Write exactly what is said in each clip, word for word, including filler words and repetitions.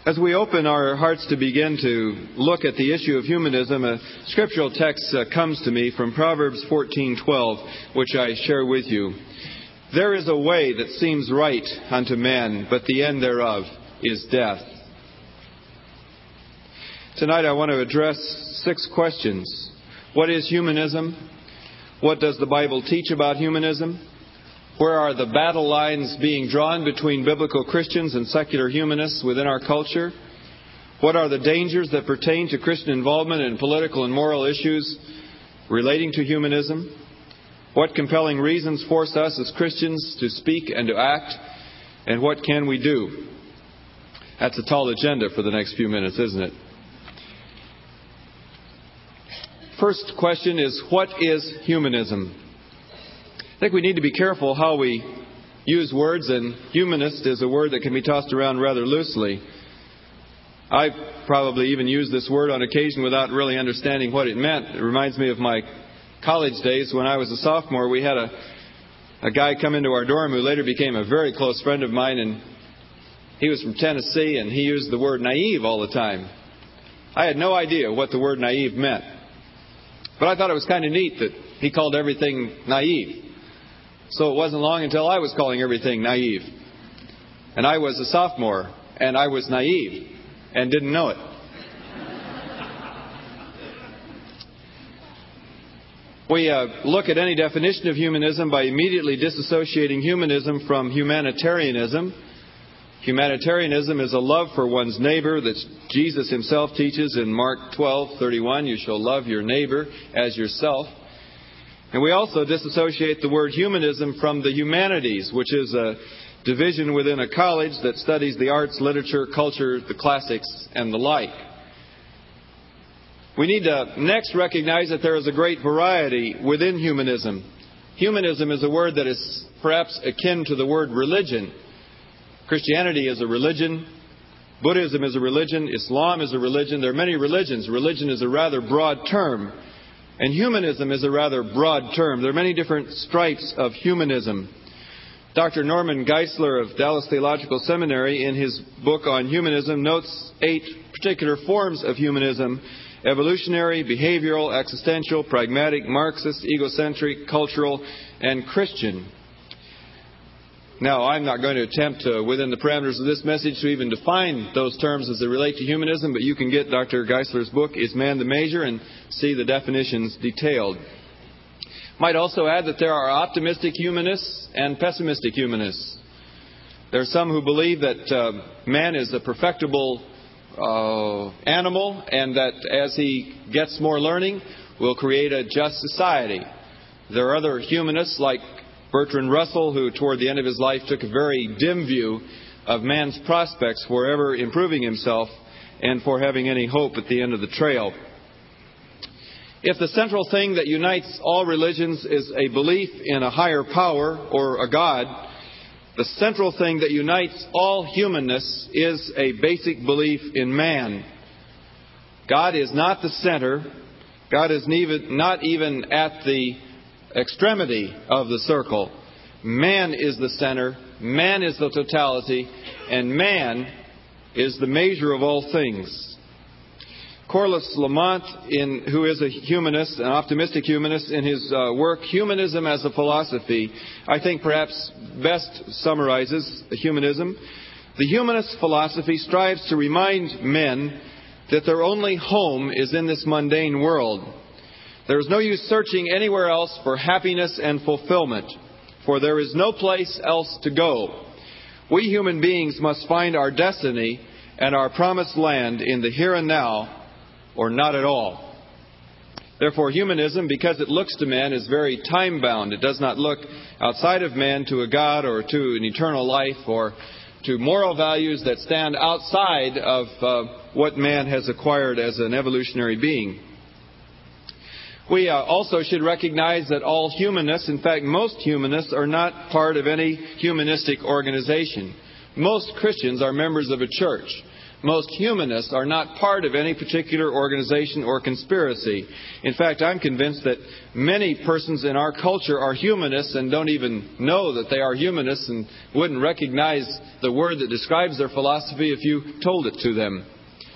As we open our hearts to begin to look at the issue of humanism, a scriptural text uh, comes to me from Proverbs fourteen twelve, which I share with you. There is a way that seems right unto man, but the end thereof is death. Tonight I want to address six questions. What is humanism? What does the Bible teach about humanism? Where are the battle lines being drawn between biblical Christians and secular humanists within our culture? What are the dangers that pertain to Christian involvement in political and moral issues relating to humanism? What compelling reasons force us as Christians to speak and to act? And what can we do? That's a tall agenda for the next few minutes, isn't it? First question is, what is humanism? I think we need to be careful how we use words, and humanist is a word that can be tossed around rather loosely. I've probably even used this word on occasion without really understanding what it meant. It reminds me of my college days when I was a sophomore. We had a, a guy come into our dorm who later became a very close friend of mine, and he was from Tennessee, and he used the word naive all the time. I had no idea what the word naive meant, but I thought it was kind of neat that he called everything naive. So it wasn't long until I was calling everything naive. And I was a sophomore, and I was naive, and didn't know it. We uh, look at any definition of humanism by immediately disassociating humanism from humanitarianism. Humanitarianism is a love for one's neighbor that Jesus himself teaches in Mark twelve thirty-one. You shall love your neighbor as yourself. And we also disassociate the word humanism from the humanities, which is a division within a college that studies the arts, literature, culture, the classics, and the like. We need to next recognize that there is a great variety within humanism. Humanism is a word that is perhaps akin to the word religion. Christianity is a religion. Buddhism is a religion. Islam is a religion. There are many religions. Religion is a rather broad term. And humanism is a rather broad term. There are many different stripes of humanism. Doctor Norman Geisler of Dallas Theological Seminary, in his book on humanism, notes eight particular forms of humanism: evolutionary, behavioral, existential, pragmatic, Marxist, egocentric, cultural, and Christian. Now, I'm not going to attempt to, within the parameters of this message, to even define those terms as they relate to humanism, but you can get Doctor Geisler's book, Is Man the Measure, and see the definitions detailed. Might also add that there are optimistic humanists and pessimistic humanists. There are some who believe that uh, man is a perfectible uh, animal, and that as he gets more learning, will create a just society. There are other humanists like Bertrand Russell, who toward the end of his life took a very dim view of man's prospects for ever improving himself and for having any hope at the end of the trail. If the central thing that unites all religions is a belief in a higher power or a God, the central thing that unites all humanness is a basic belief in man. God is not the center. God is not even at the extremity of the circle. Man is the center, man is the totality, and man is the measure of all things. Corliss Lamont, in, who is a humanist, an optimistic humanist, in his uh, work, Humanism as a Philosophy, I think perhaps best summarizes humanism. The humanist philosophy strives to remind men that their only home is in this mundane world. There is no use searching anywhere else for happiness and fulfillment, for there is no place else to go. We human beings must find our destiny and our promised land in the here and now, or not at all. Therefore, humanism, because it looks to man, is very time-bound. It does not look outside of man to a God or to an eternal life or to moral values that stand outside of uh, what man has acquired as an evolutionary being. We uh, also should recognize that all humanists, in fact most humanists, are not part of any humanistic organization. Most Christians are members of a church. most humanists are not part of any particular organization or conspiracy. In fact, I'm convinced that many persons in our culture are humanists and don't even know that they are humanists and wouldn't recognize the word that describes their philosophy if you told it to them.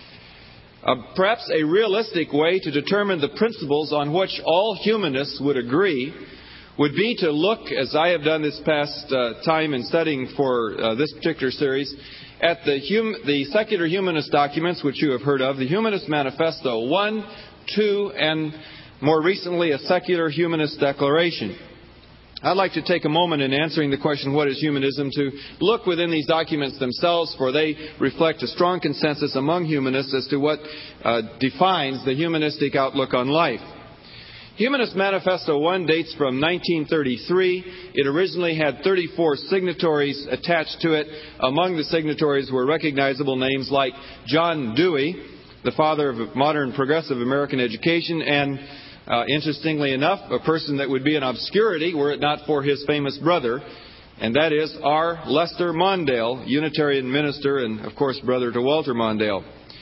Uh, perhaps a realistic way to determine the principles on which all humanists would agree would be to look, as I have done this past uh, time in studying for uh, this particular series, at the, hum- the secular humanist documents which you have heard of, the Humanist Manifesto one, two, and more recently a Secular Humanist Declaration. I'd like to take a moment in answering the question, what is humanism, to look within these documents themselves, for they reflect a strong consensus among humanists as to what uh, defines the humanistic outlook on life. Humanist Manifesto one dates from nineteen thirty-three. It originally had thirty-four signatories attached to it. Among the signatories were recognizable names like John Dewey, the father of modern progressive American education, and uh, interestingly enough, a person that would be in obscurity were it not for his famous brother, and that is R. Lester Mondale, Unitarian minister and, of course, brother to Walter Mondale.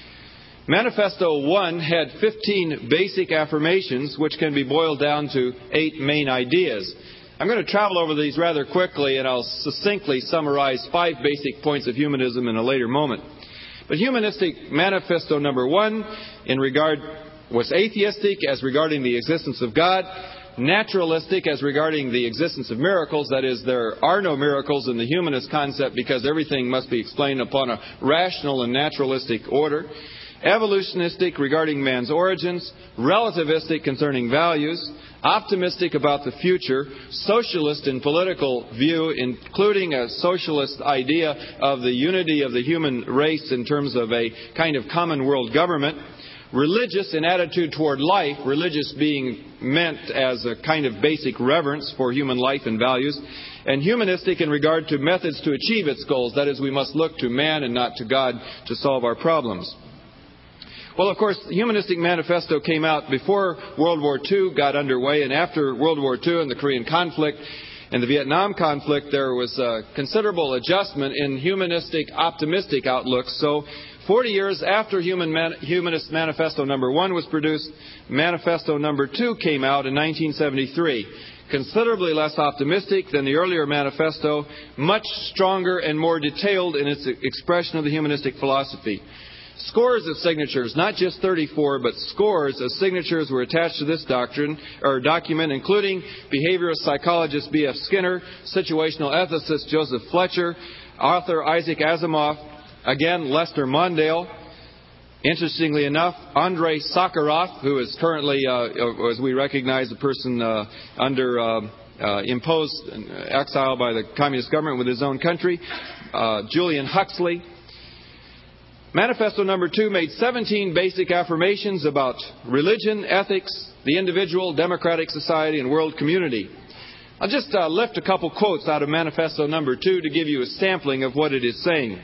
Manifesto one had fifteen basic affirmations, which can be boiled down to eight main ideas. I'm going to travel over these rather quickly, and I'll succinctly summarize five basic points of humanism in a later moment. But Humanistic Manifesto number one in regard was atheistic as regarding the existence of God, naturalistic as regarding the existence of miracles. That is, there are no miracles in the humanist concept because everything must be explained upon a rational and naturalistic order. Evolutionistic regarding man's origins, relativistic concerning values, optimistic about the future, socialist in political view, including a socialist idea of the unity of the human race in terms of a kind of common world government, religious in attitude toward life, religious being meant as a kind of basic reverence for human life and values, and humanistic in regard to methods to achieve its goals. That is, we must look to man and not to God to solve our problems. Well, of course, the Humanistic Manifesto came out before World War Two got underway, and after World War Two and the Korean conflict and the Vietnam conflict, there was a considerable adjustment in humanistic, optimistic outlooks. So forty years after Human Man- Humanist Manifesto number one was produced, Manifesto number two came out in nineteen seventy-three. Considerably less optimistic than the earlier manifesto, much stronger and more detailed in its expression of the humanistic philosophy. Scores of signatures, not just thirty-four, but scores of signatures were attached to this doctrine or document, including behaviorist psychologist B F Skinner, situational ethicist Joseph Fletcher, author Isaac Asimov, again Lester Mondale. Interestingly enough, Andrei Sakharov, who is currently, uh, as we recognize, a person uh, under uh, uh, imposed exile by the communist government with his own country, uh, Julian Huxley. Manifesto number two made seventeen basic affirmations about religion, ethics, the individual, democratic society, and world community. I'll just uh, lift a couple quotes out of Manifesto number two to give you a sampling of what it is saying.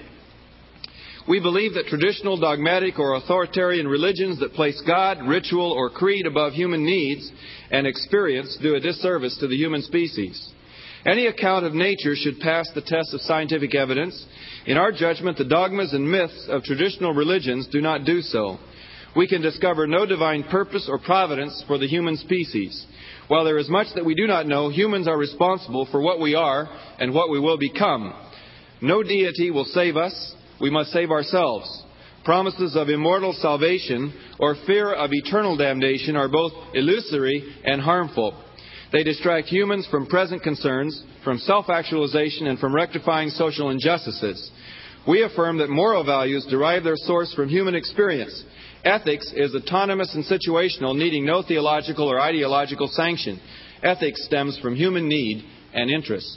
We believe that traditional, dogmatic, or authoritarian religions that place God, ritual, or creed above human needs and experience do a disservice to the human species. Any account of nature should pass the test of scientific evidence. In our judgment, the dogmas and myths of traditional religions do not do so. We can discover no divine purpose or providence for the human species. While there is much that we do not know, humans are responsible for what we are and what we will become. No deity will save us. We must save ourselves. Promises of immortal salvation or fear of eternal damnation are both illusory and harmful. They distract humans from present concerns, from self-actualization, and from rectifying social injustices. We affirm that moral values derive their source from human experience. Ethics is autonomous and situational, needing no theological or ideological sanction. Ethics stems from human need and interest.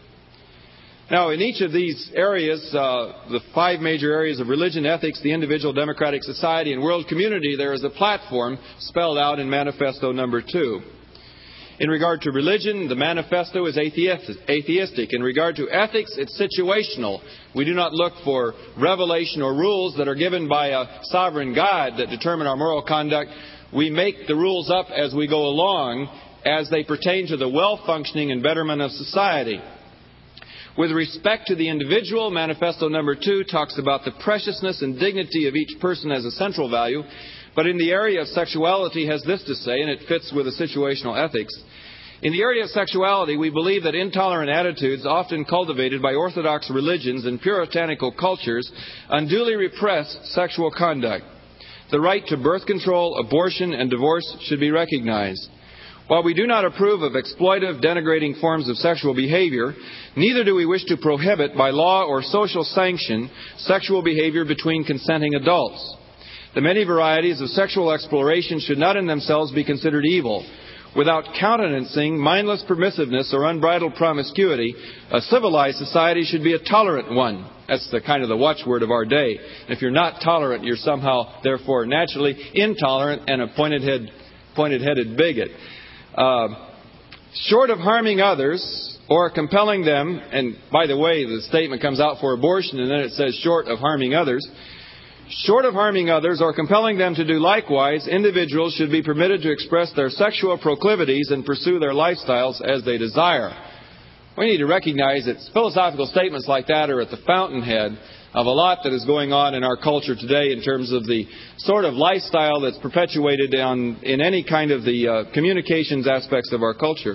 Now, in each of these areas, uh, the five major areas of religion, ethics, the individual, democratic society, and world community, there is a platform spelled out in Manifesto number two. In regard to religion, the manifesto is atheistic. In regard to ethics, it's situational. We do not look for revelation or rules that are given by a sovereign God that determine our moral conduct. We make the rules up as we go along as they pertain to the well-functioning and betterment of society. With respect to the individual, Manifesto number two talks about the preciousness and dignity of each person as a central value, but in the area of sexuality has this to say, and it fits with the situational ethics. In the area of sexuality, we believe that intolerant attitudes, often cultivated by orthodox religions and puritanical cultures, unduly repress sexual conduct. The right to birth control, abortion, and divorce should be recognized. While we do not approve of exploitive, denigrating forms of sexual behavior, neither do we wish to prohibit by law or social sanction sexual behavior between consenting adults. The many varieties of sexual exploration should not in themselves be considered evil. Without countenancing mindless permissiveness or unbridled promiscuity, a civilized society should be a tolerant one. That's the kind of the watchword of our day. If you're not tolerant, you're somehow, therefore, naturally intolerant and a pointed-head, pointed-headed bigot. Uh, short of harming others or compelling them, and by the way, the statement comes out for abortion and then it says short of harming others, Short of harming others or compelling them to do likewise, individuals should be permitted to express their sexual proclivities and pursue their lifestyles as they desire. We need to recognize that philosophical statements like that are at the fountainhead of a lot that is going on in our culture today in terms of the sort of lifestyle that's perpetuated on, in any kind of the uh, communications aspects of our culture.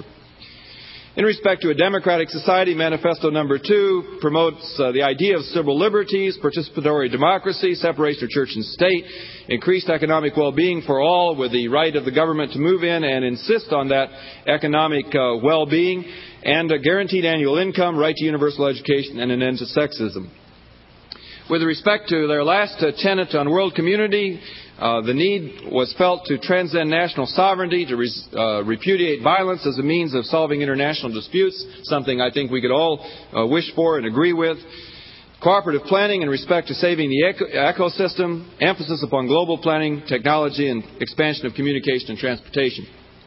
In respect to a democratic society, Manifesto number two promotes uh, the idea of civil liberties, participatory democracy, separation of church and state, increased economic well-being for all with the right of the government to move in and insist on that economic uh, well-being, and a guaranteed annual income, right to universal education, and an end to sexism. With respect to their last uh, tenet on world community, Uh, the need was felt to transcend national sovereignty, to res, uh, repudiate violence as a means of solving international disputes, something I think we could all uh, wish for and agree with. Cooperative planning in respect to saving the eco- ecosystem, emphasis upon global planning, technology, and expansion of communication and transportation.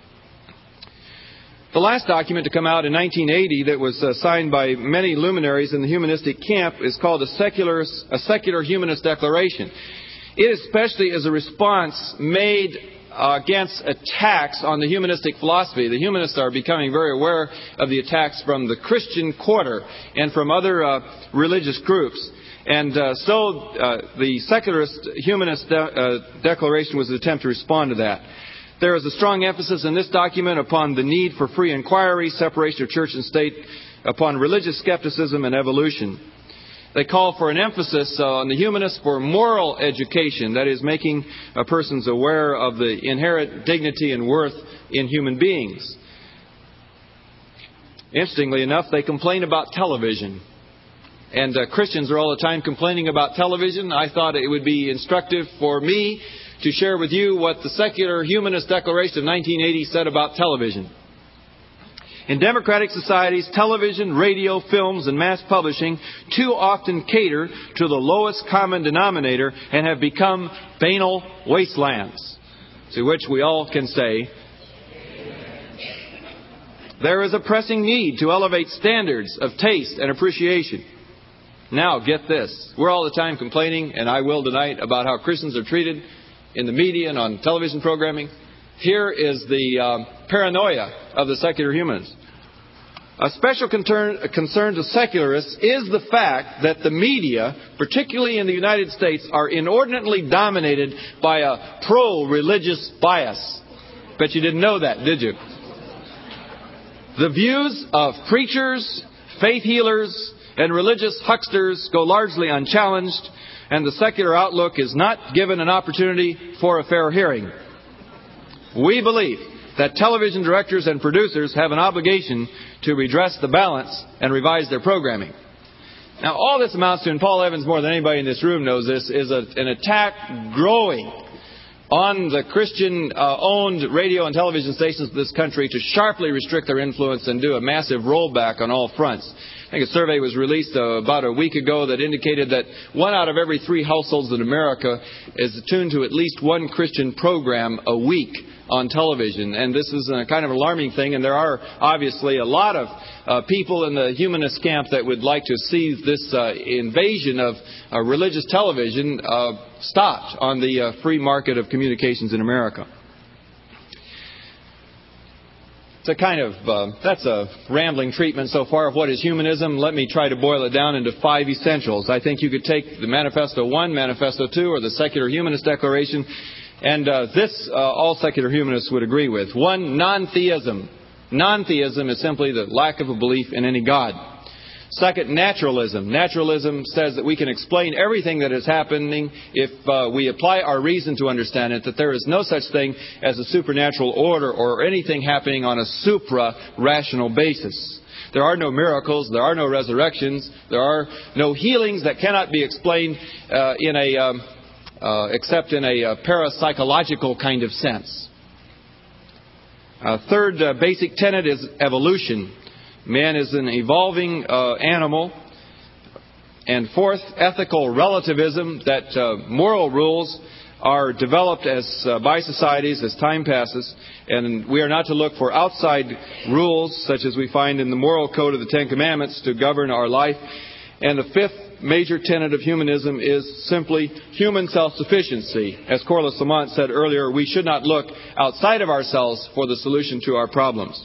The last document to come out in nineteen eighty that was uh, signed by many luminaries in the humanistic camp is called a secular, a secular humanist declaration. It especially is a response made uh, against attacks on the humanistic philosophy. The humanists are becoming very aware of the attacks from the Christian Quarter and from other uh, religious groups. And uh, so uh, the secularist humanist de- uh, declaration was an attempt to respond to that. There is a strong emphasis in this document upon the need for free inquiry, separation of church and state, upon religious skepticism and evolution. They call for an emphasis uh, on the humanists for moral education, that is, making uh, persons aware of the inherent dignity and worth in human beings. Interestingly enough, they complain about television. And uh, Christians are all the time complaining about television. I thought it would be instructive for me to share with you what the Secular Humanist Declaration of nineteen eighty said about television. In democratic societies, television, radio, films, and mass publishing too often cater to the lowest common denominator and have become banal wastelands, to which we all can say, there is a pressing need to elevate standards of taste and appreciation. Now, get this. We're all the time complaining, and I will tonight, about how Christians are treated in the media and on television programming. Here is the um, paranoia of the secular humanists. A special concern, concern to secularists is the fact that the media, particularly in the United States, are inordinately dominated by a pro-religious bias. Bet you didn't know that, did you? The views of preachers, faith healers, and religious hucksters go largely unchallenged, and the secular outlook is not given an opportunity for a fair hearing. We believe that television directors and producers have an obligation to redress the balance and revise their programming. Now, all this amounts to, and Paul Evans more than anybody in this room knows this, is a, an attack growing on the Christian-owned uh, radio and television stations of this country to sharply restrict their influence and do a massive rollback on all fronts. I think a survey was released uh, about a week ago that indicated that one out of every three households in America is tuned to at least one Christian program a week on television. And this is a kind of alarming thing, and there are obviously a lot of uh, people in the humanist camp that would like to see this uh, invasion of uh, religious television uh, stopped on the uh, free market of communications in America. a kind of, uh, that's a rambling treatment so far of what is humanism. Let me try to boil it down into five essentials. I think you could take the Manifesto one, Manifesto two, or the Secular Humanist Declaration, and uh, this uh, all secular humanists would agree with. One, non-theism. Non-theism is simply the lack of a belief in any God. Second, naturalism. Naturalism says that we can explain everything that is happening if uh, we apply our reason to understand it, that there is no such thing as a supernatural order or anything happening on a supra-rational basis. There are no miracles, there are no resurrections, there are no healings that cannot be explained uh, in a, um, uh, except in a uh, parapsychological kind of sense. Uh, third uh, basic tenet is evolution. Man is an evolving uh, animal. And fourth, ethical relativism, that uh, moral rules are developed as uh, by societies as time passes, and we are not to look for outside rules such as we find in the moral code of the Ten Commandments to govern our life. And the fifth major tenet of humanism is simply human self-sufficiency. As Corliss Lamont said earlier, we should not look outside of ourselves for the solution to our problems.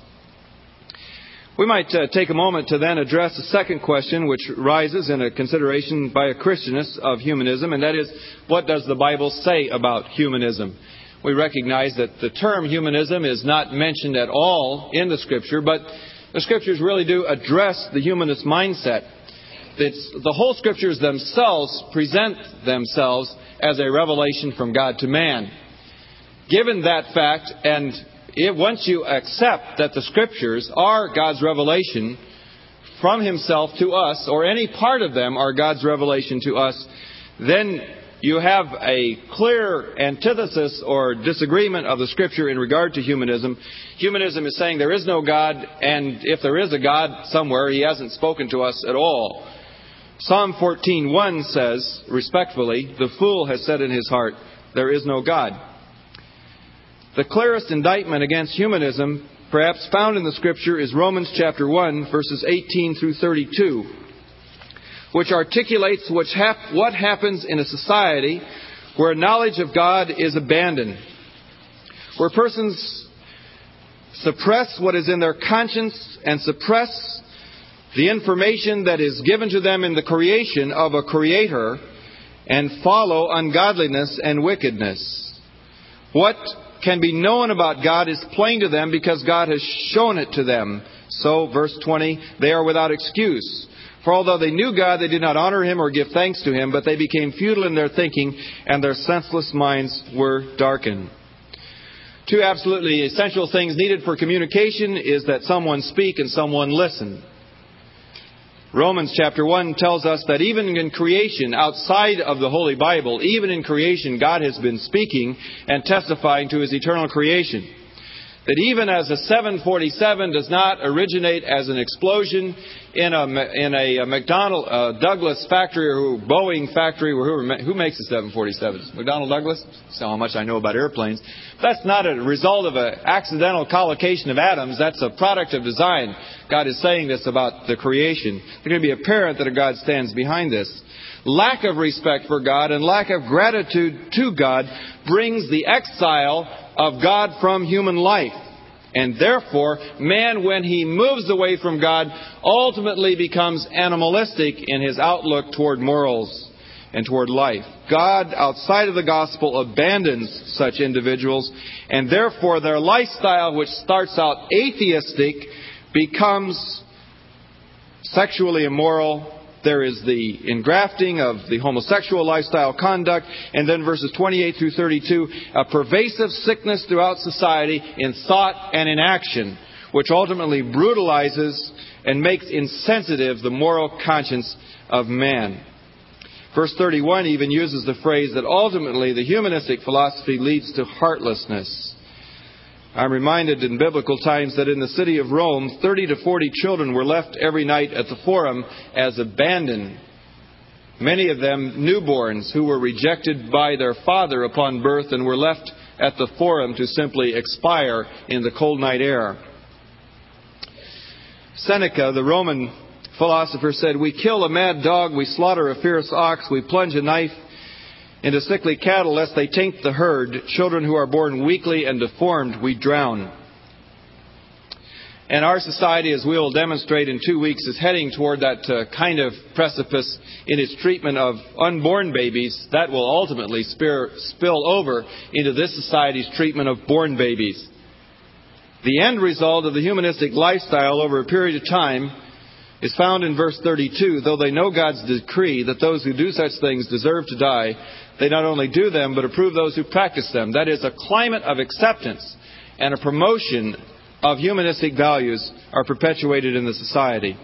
We might uh, take a moment to then address the second question which rises in a consideration by a Christianist of humanism, and that is, what does the Bible say about humanism? We recognize that the term humanism is not mentioned at all in the Scripture, but the Scriptures really do address the humanist mindset. It's, the whole Scriptures themselves present themselves as a revelation from God to man. Given that fact, and It, once you accept that the Scriptures are God's revelation from Himself to us, or any part of them are God's revelation to us, then you have a clear antithesis or disagreement of the Scripture in regard to humanism. Humanism is saying there is no God, and if there is a God somewhere, He hasn't spoken to us at all. Psalm fourteen one says, respectfully, "The fool has said in his heart, there is no God." The clearest indictment against humanism, perhaps found in the Scripture, is Romans chapter one, verses eighteen through thirty-two, which articulates which hap- what happens in a society where knowledge of God is abandoned, where persons suppress what is in their conscience and suppress the information that is given to them in the creation of a Creator and follow ungodliness and wickedness. What can be known about God is plain to them because God has shown it to them. So, verse twenty, they are without excuse. For although they knew God, they did not honor Him or give thanks to Him, but they became futile in their thinking, and their senseless minds were darkened. Two absolutely essential things needed for communication is that someone speak and someone listen. Romans chapter one tells us that even in creation, outside of the Holy Bible, even in creation, God has been speaking and testifying to His eternal creation. That even as a seven forty-seven does not originate as an explosion in a in a McDonnell uh, Douglas factory or Boeing factory, or who, who makes the seven forty-sevens? McDonnell Douglas? That's how much I know about airplanes. That's not a result of an accidental collocation of atoms. That's a product of design. God is saying this about the creation. It's going to be apparent that a God stands behind this. Lack of respect for God and lack of gratitude to God brings the exile of God from human life. And therefore, man, when he moves away from God, ultimately becomes animalistic in his outlook toward morals and toward life. God, outside of the gospel, abandons such individuals, and therefore their lifestyle, which starts out atheistic, becomes sexually immoral. There is the engrafting of the homosexual lifestyle conduct. And then verses twenty-eight through thirty-two, a pervasive sickness throughout society in thought and in action, which ultimately brutalizes and makes insensitive the moral conscience of man. Verse thirty-one even uses the phrase that ultimately the humanistic philosophy leads to heartlessness. I'm reminded in biblical times that in the city of Rome, thirty to forty children were left every night at the Forum as abandoned. Many of them newborns who were rejected by their father upon birth and were left at the Forum to simply expire in the cold night air. Seneca, the Roman philosopher, said, "We kill a mad dog, we slaughter a fierce ox, we plunge a knife into sickly cattle, lest they taint the herd. Children who are born weakly and deformed, we drown." And our society, as we will demonstrate in two weeks, is heading toward that uh, kind of precipice in its treatment of unborn babies that will ultimately spear, spill over into this society's treatment of born babies. The end result of the humanistic lifestyle over a period of time is found in verse thirty-two. Though they know God's decree that those who do such things deserve to die, they not only do them, but approve those who practice them. That is, a climate of acceptance and a promotion of humanistic values are perpetuated in the society.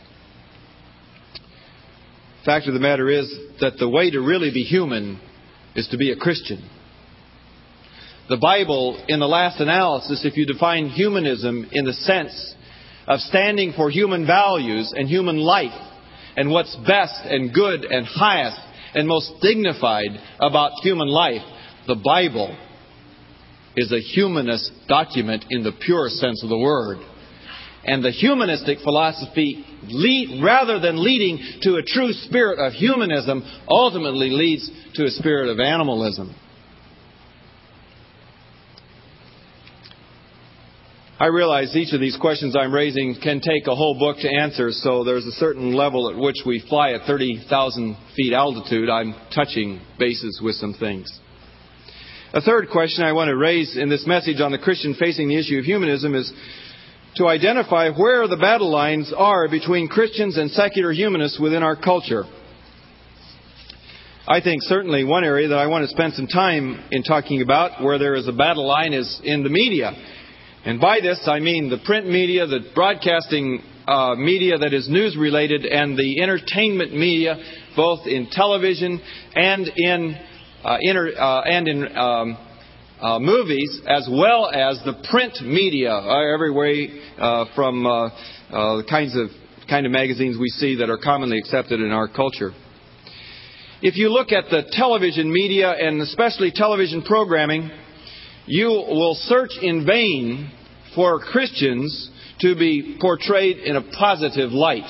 The fact of the matter is that the way to really be human is to be a Christian. The Bible, in the last analysis, if you define humanism in the sense of standing for human values and human life and what's best and good and highest and most dignified about human life, the Bible is a humanist document in the pure sense of the word. And the humanistic philosophy, lead, rather than leading to a true spirit of humanism, ultimately leads to a spirit of animalism. I realize each of these questions I'm raising can take a whole book to answer, so there's a certain level at which we fly at thirty thousand feet altitude. I'm touching bases with some things. A third question I want to raise in this message on the Christian facing the issue of humanism is to identify where the battle lines are between Christians and secular humanists within our culture. I think certainly one area that I want to spend some time in talking about where there is a battle line is in the media. And by this I mean the print media, the broadcasting uh, media that is news related, and the entertainment media, both in television and in uh, inter, uh, and in um, uh, movies, as well as the print media, uh, every way uh, from uh, uh, the kinds of kind of magazines we see that are commonly accepted in our culture. If you look at the television media, and especially television programming, you will search in vain for Christians to be portrayed in a positive light.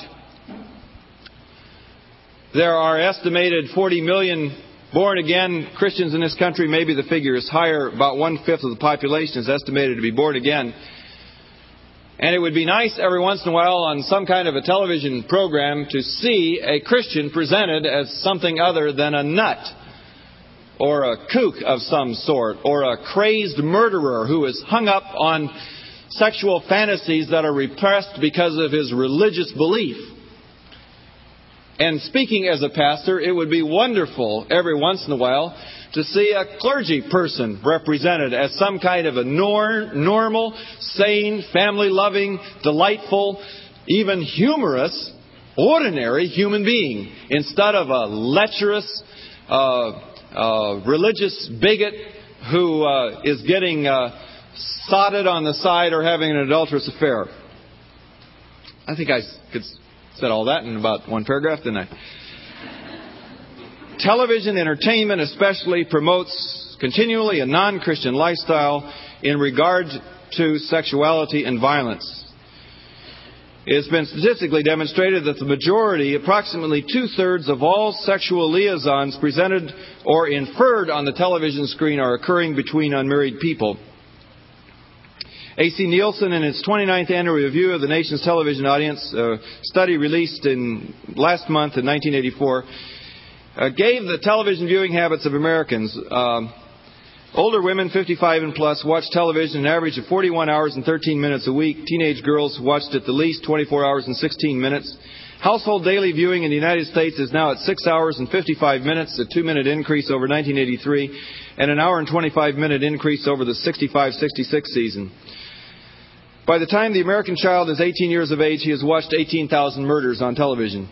There are estimated forty million born-again Christians in this country. Maybe the figure is higher. About one-fifth of the population is estimated to be born again. And it would be nice every once in a while on some kind of a television program to see a Christian presented as something other than a nut, or a kook of some sort, or a crazed murderer who is hung up on sexual fantasies that are repressed because of his religious belief. And speaking as a pastor, it would be wonderful every once in a while to see a clergy person represented as some kind of a nor- normal, sane, family-loving, delightful, even humorous, ordinary human being, instead of a lecherous, uh, uh, religious bigot who uh, is getting uh, sodded on the side or having an adulterous affair. I think I could said all that in about one paragraph, didn't I? Television entertainment especially promotes continually a non-Christian lifestyle in regard to sexuality and violence. It has been statistically demonstrated that the majority, approximately two-thirds of all sexual liaisons presented or inferred on the television screen are occurring between unmarried people. A C Nielsen, in its twenty-ninth annual review of the nation's television audience, a study released in last month in nineteen eighty-four, uh, gave the television viewing habits of Americans. Um, older women, fifty-five and plus, watch television an average of forty-one hours and thirteen minutes a week. Teenage girls watched at the least twenty-four hours and sixteen minutes. Household daily viewing in the United States is now at six hours and fifty-five minutes, a two-minute increase over nineteen eighty-three, and an hour and twenty-five minute increase over the sixty-five sixty-six season. By the time the American child is eighteen years of age, he has watched eighteen thousand murders on television.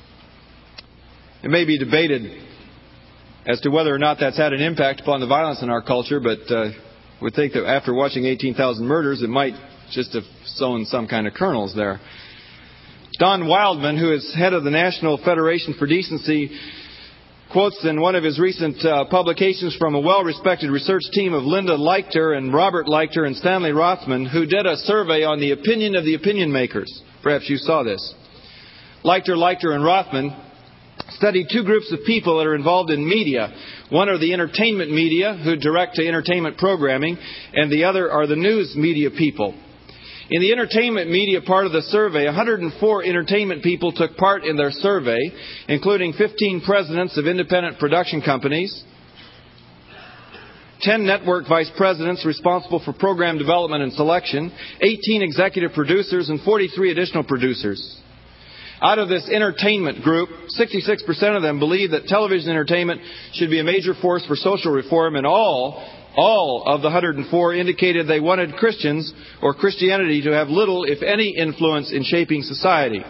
It may be debated as to whether or not that's had an impact upon the violence in our culture, but uh, would think that after watching eighteen thousand murders, it might just have sown some kind of kernels there. Don Wildman, who is head of the National Federation for Decency, quotes in one of his recent uh, publications from a well-respected research team of Linda Leichter and Robert Leichter and Stanley Rothman, who did a survey on the opinion of the opinion makers. Perhaps you saw this. Leichter, Leichter, and Rothman studied two groups of people that are involved in media. One are the entertainment media, who direct to entertainment programming, and the other are the news media people. In the entertainment media part of the survey, one hundred four entertainment people took part in their survey, including fifteen presidents of independent production companies, ten network vice presidents responsible for program development and selection, eighteen executive producers, and forty-three additional producers. Out of this entertainment group, sixty-six percent of them believe that television entertainment should be a major force for social reform, and all, all of the one hundred four indicated they wanted Christians or Christianity to have little, if any, influence in shaping society.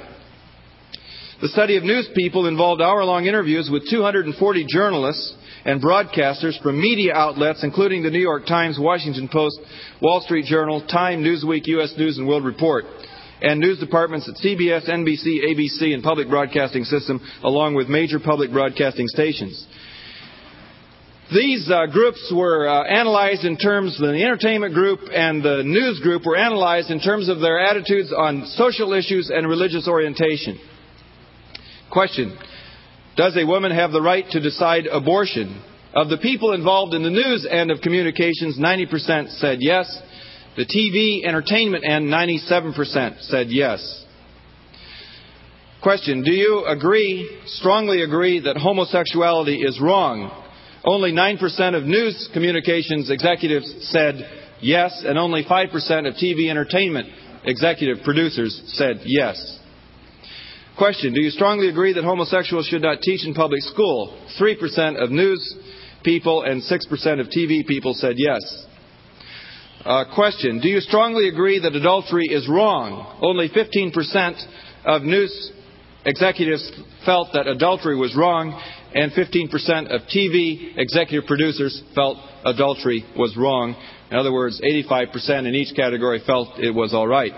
The study of news people involved hour-long interviews with two hundred forty journalists and broadcasters from media outlets, including the New York Times, Washington Post, Wall Street Journal, Time, Newsweek, U S News and World Report, and news departments at C B S, N B C, A B C, and Public Broadcasting System, along with major public broadcasting stations. These uh, groups were uh, analyzed in terms, the entertainment group and the news group were analyzed in terms of their attitudes on social issues and religious orientation. Question: does a woman have the right to decide abortion? Of the people involved in the news end of communications, ninety percent said yes. The T V entertainment end, ninety-seven percent said yes. Question: do you agree, strongly agree, that homosexuality is wrong? Only nine percent of news communications executives said yes, and only five percent of T V entertainment executive producers said yes. Question: do you strongly agree that homosexuals should not teach in public school? three percent of news people and six percent of T V people said yes. Uh, question: do you strongly agree that adultery is wrong? Only fifteen percent of news executives felt that adultery was wrong, and fifteen percent of T V executive producers felt adultery was wrong. In other words, eighty-five percent in each category felt it was all right.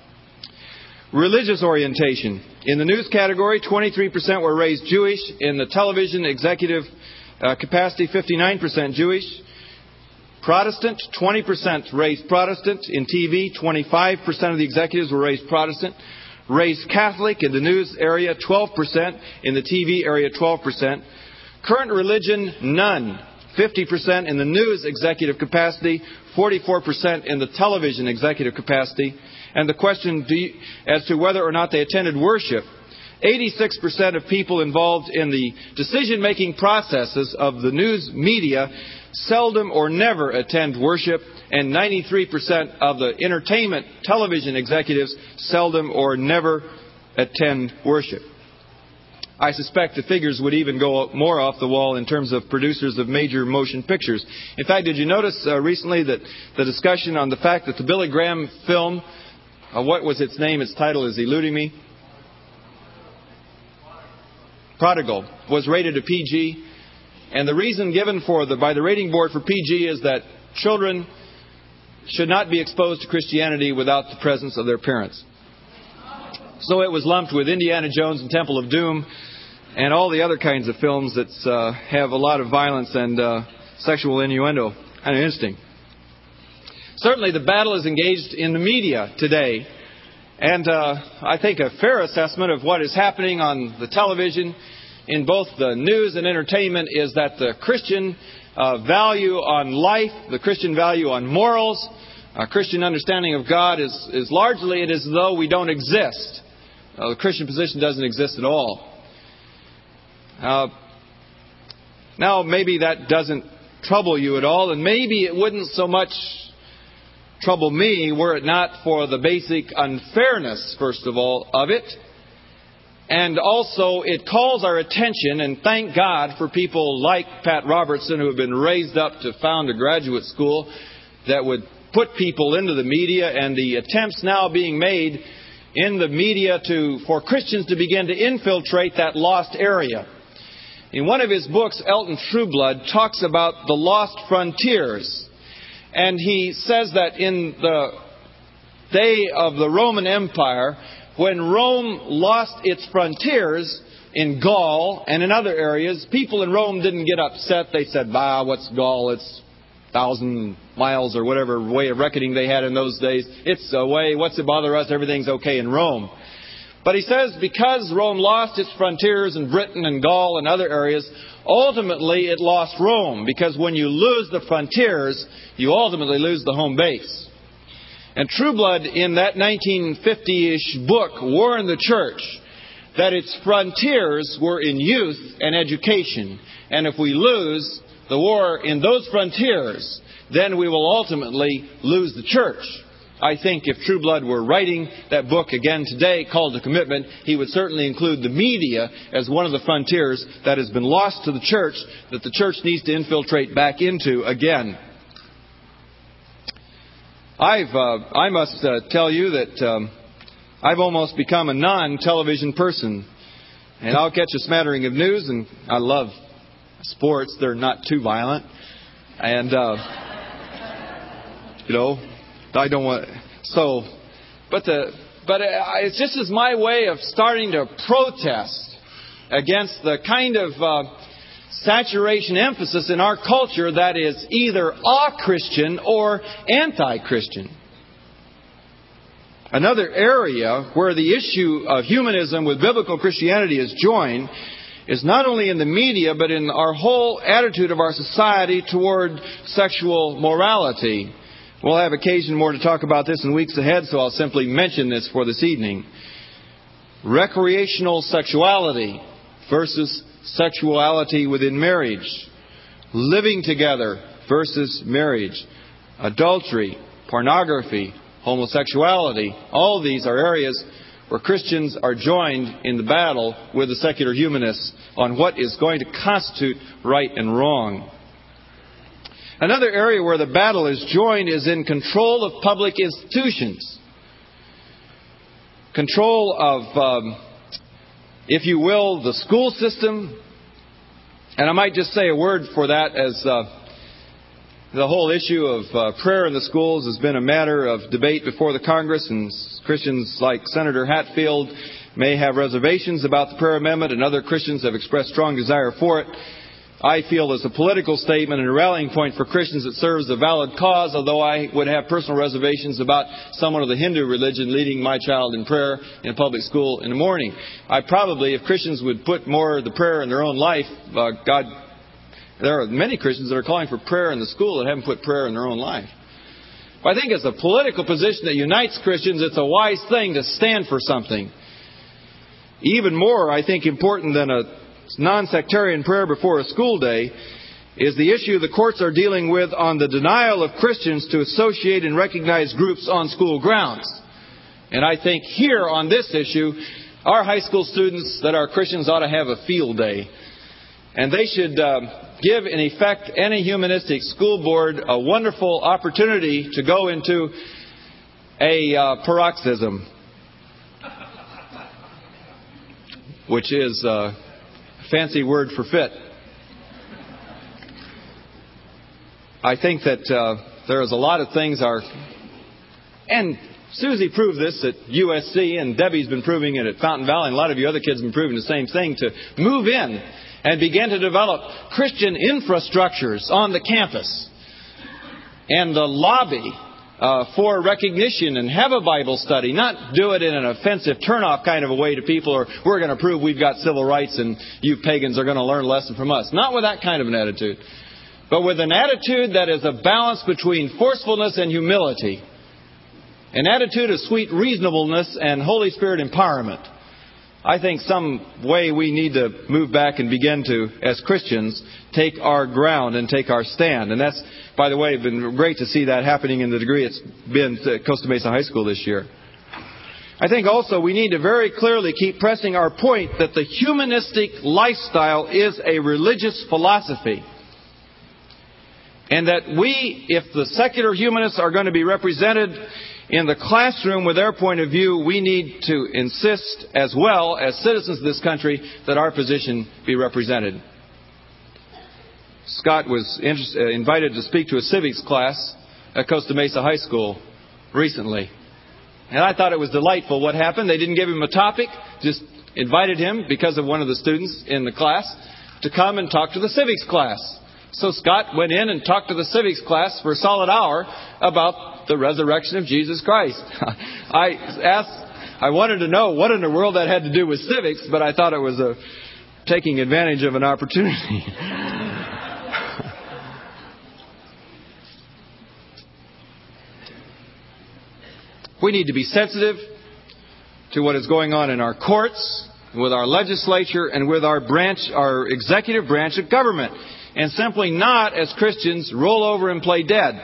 Religious orientation. In the news category, twenty-three percent were raised Jewish. In the television executive uh, capacity, fifty-nine percent Jewish. Protestant, twenty percent raised Protestant. In T V, twenty-five percent of the executives were raised Protestant. Raised Catholic in the news area, twelve percent. In the T V area, twelve percent. Current religion, none. fifty percent in the news executive capacity, forty-four percent in the television executive capacity. And the question do you, as to whether or not they attended worship, eighty-six percent of people involved in the decision-making processes of the news media seldom or never attend worship, and ninety-three percent of the entertainment television executives seldom or never attend worship. I suspect the figures would even go more off the wall in terms of producers of major motion pictures. In fact, did you notice uh, recently that the discussion on the fact that the Billy Graham film, uh, what was its name, its title is eluding me, Prodigal, was rated a P G. And the reason given for the, by the rating board for P G is that children should not be exposed to Christianity without the presence of their parents. So it was lumped with Indiana Jones and Temple of Doom and all the other kinds of films that uh, have a lot of violence and uh, sexual innuendo. Kind of interesting. Certainly the battle is engaged in the media today. And uh, I think a fair assessment of what is happening on the television in both the news and entertainment is that the Christian uh, value on life, the Christian value on morals, our Christian understanding of God is, is largely it is as though we don't exist. Uh, the Christian position doesn't exist at all. Uh, now, maybe that doesn't trouble you at all, and maybe it wouldn't so much trouble me were it not for the basic unfairness, first of all, of it. And also, it calls our attention, and thank God for people like Pat Robertson who have been raised up to found a graduate school that would put people into the media, and the attempts now being made in the media to for Christians to begin to infiltrate that lost area. In one of his books, Elton Trueblood talks about the lost frontiers. And he says that in the day of the Roman Empire, when Rome lost its frontiers in Gaul and in other areas, people in Rome didn't get upset. They said, bah, what's Gaul? It's a thousand miles or whatever way of reckoning they had in those days. It's away. What's it bother us? Everything's okay in Rome. But he says because Rome lost its frontiers in Britain and Gaul and other areas, ultimately it lost Rome. Because when you lose the frontiers, you ultimately lose the home base. And Trueblood, in that nineteen fifty-ish book, warned the church that its frontiers were in youth and education. And if we lose the war in those frontiers, then we will ultimately lose the church. I think if Trueblood were writing that book again today, Call to Commitment, he would certainly include the media as one of the frontiers that has been lost to the church, that the church needs to infiltrate back into again. I've, uh, I must uh, tell you that um, I've almost become a non-television person. And I'll catch a smattering of news, and I love sports. They're not too violent. And, uh, you know, I don't want... So, but the, but it's just as my way of starting to protest against the kind of uh, saturation emphasis in our culture that is either a-Christian or anti-Christian. Another area where the issue of humanism with biblical Christianity is joined is not only in the media, but in our whole attitude of our society toward sexual morality. We'll have occasion more to talk about this in weeks ahead, so I'll simply mention this for this evening. Recreational sexuality versus sexuality within marriage. Living together versus marriage. Adultery, pornography, homosexuality. All of these are areas where Christians are joined in the battle with the secular humanists on what is going to constitute right and wrong. Another area where the battle is joined is in control of public institutions. Control of, um, if you will, the school system. And I might just say a word for that, as uh, the whole issue of uh, prayer in the schools has been a matter of debate before the Congress, and Christians like Senator Hatfield may have reservations about the prayer amendment, and other Christians have expressed strong desire for it. I feel as a political statement and a rallying point for Christians it serves a valid cause, although I would have personal reservations about someone of the Hindu religion leading my child in prayer in a public school in the morning. I probably, if Christians would put more of the prayer in their own life, uh, God, there are many Christians that are calling for prayer in the school that haven't put prayer in their own life. But I think as a political position that unites Christians, it's a wise thing to stand for something. Even more, I think, important than a non-sectarian prayer before a school day is the issue the courts are dealing with on the denial of Christians to associate and recognize groups on school grounds. And I think here on this issue, our high school students that are Christians ought to have a field day. And they should uh, give, in effect, any humanistic school board a wonderful opportunity to go into a uh, paroxysm, which is uh, fancy word for fit. I think that uh, there is a lot of things are, and Susie proved this at U S C, and Debbie's been proving it at Fountain Valley, and a lot of you other kids have been proving the same thing, to move in and begin to develop Christian infrastructures on the campus and the lobby Uh, for recognition and have a Bible study. Not do it in an offensive turnoff kind of a way to people, or we're going to prove we've got civil rights and you pagans are going to learn a lesson from us. Not with that kind of an attitude. But with an attitude that is a balance between forcefulness and humility. An attitude of sweet reasonableness and Holy Spirit empowerment. I think some way we need to move back and begin to, as Christians, take our ground and take our stand. And that's, by the way, been great to see that happening in the degree it's been at Costa Mesa High School this year. I think also we need to very clearly keep pressing our point that the humanistic lifestyle is a religious philosophy. And that we, if the secular humanists are going to be represented in the classroom with their point of view, we need to insist as well as citizens of this country that our position be represented. Scott was interest, uh, invited to speak to a civics class at Costa Mesa High School recently. And I thought it was delightful what happened. They didn't give him a topic, just invited him because of one of the students in the class to come and talk to the civics class. So Scott went in and talked to the civics class for a solid hour about the resurrection of Jesus Christ. I asked, I wanted to know what in the world that had to do with civics, but I thought it was a taking advantage of an opportunity. We need to be sensitive to what is going on in our courts, with our legislature, and with our branch, our executive branch of government, and simply not, as Christians, roll over and play dead.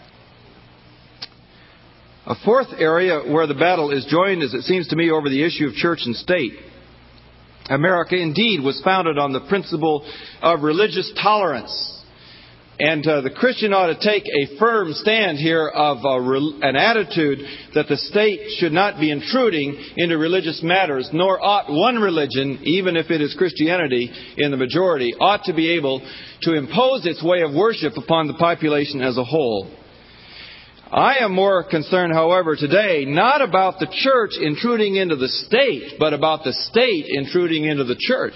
A fourth area where the battle is joined is, it seems to me, over the issue of church and state. America, indeed, was founded on the principle of religious tolerance. And uh, the Christian ought to take a firm stand here of uh, re- an attitude that the state should not be intruding into religious matters, nor ought one religion, even if it is Christianity in the majority, ought to be able to impose its way of worship upon the population as a whole. I am more concerned, however, today, not about the church intruding into the state, but about the state intruding into the church.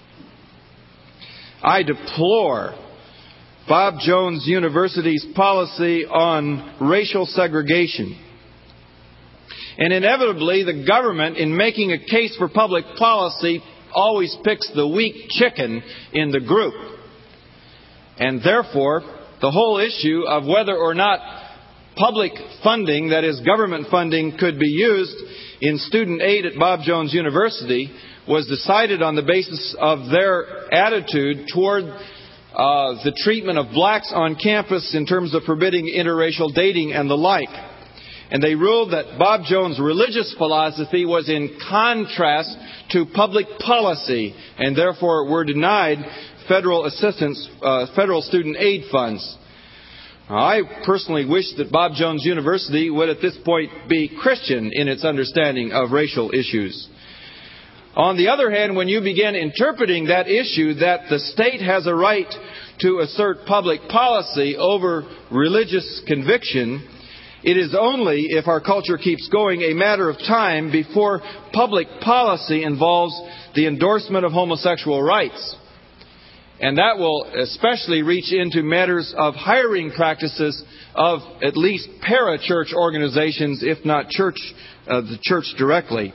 I deplore Bob Jones University's policy on racial segregation. And inevitably, the government, in making a case for public policy, always picks the weak chicken in the group. And therefore, the whole issue of whether or not public funding, that is government funding, could be used in student aid at Bob Jones University was decided on the basis of their attitude toward uh, the treatment of blacks on campus in terms of forbidding interracial dating and the like. And they ruled that Bob Jones' religious philosophy was in contrast to public policy, and therefore were denied federal assistance, uh, federal student aid funds. I personally wish that Bob Jones University would at this point be Christian in its understanding of racial issues. On the other hand, when you begin interpreting that issue, that the state has a right to assert public policy over religious conviction, it is only, if our culture keeps going, a matter of time before public policy involves the endorsement of homosexual rights. And that will especially reach into matters of hiring practices of at least para-church organizations, if not church, uh, the church directly.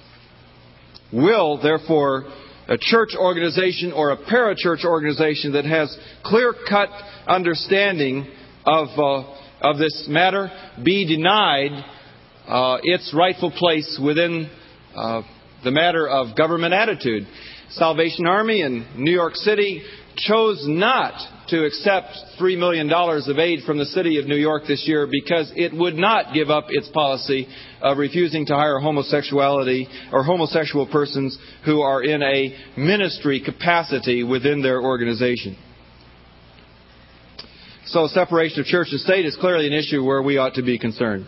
Will, therefore, a church organization or a para-church organization that has clear-cut understanding of uh, of this matter be denied uh, its rightful place within uh, the matter of government attitude? Salvation Army in New York City chose not to accept three million dollars of aid from the city of New York this year because it would not give up its policy of refusing to hire homosexuality or homosexual persons who are in a ministry capacity within their organization. So separation of church and state is clearly an issue where we ought to be concerned.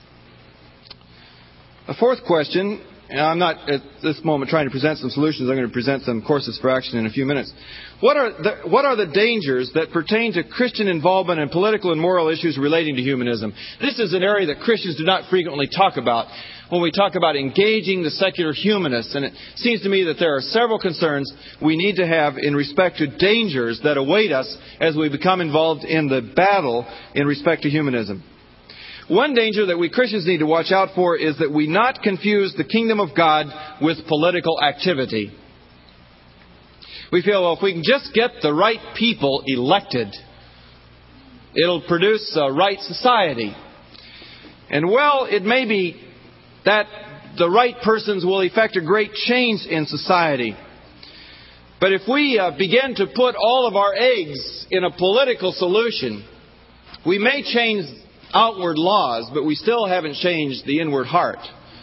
A fourth question, and I'm not at this moment trying to present some solutions. I'm going to present some courses for action in a few minutes. What are the, what are the dangers that pertain to Christian involvement in political and moral issues relating to humanism? This is an area that Christians do not frequently talk about when we talk about engaging the secular humanists. And it seems to me that there are several concerns we need to have in respect to dangers that await us as we become involved in the battle in respect to humanism. One danger that we Christians need to watch out for is that we not confuse the kingdom of God with political activity. We feel, well, if we can just get the right people elected, it'll produce a right society. And well, it may be that the right persons will effect a great change in society. But if we uh, begin to put all of our eggs in a political solution, we may change outward laws, but we still haven't changed the inward heart.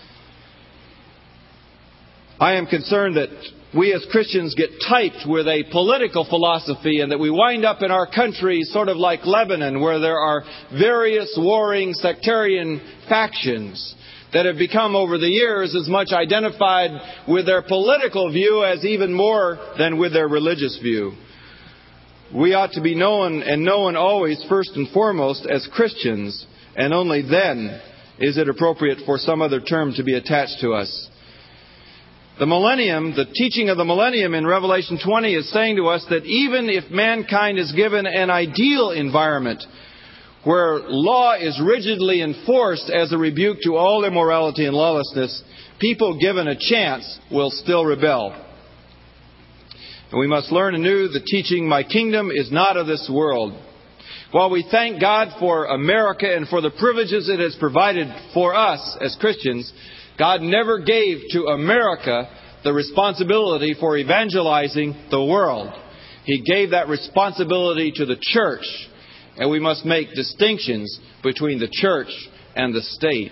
I am concerned that we as Christians get typed with a political philosophy and that we wind up in our country sort of like Lebanon, where there are various warring sectarian factions that have become over the years as much identified with their political view as even more than with their religious view. We ought to be known and known always first and foremost as Christians, and only then is it appropriate for some other term to be attached to us. The millennium, the teaching of the millennium in Revelation twenty is saying to us that even if mankind is given an ideal environment where law is rigidly enforced as a rebuke to all immorality and lawlessness, people given a chance will still rebel. And we must learn anew the teaching, my kingdom is not of this world. While we thank God for America and for the privileges it has provided for us as Christians, God never gave to America the responsibility for evangelizing the world. He gave that responsibility to the church, and we must make distinctions between the church and the state.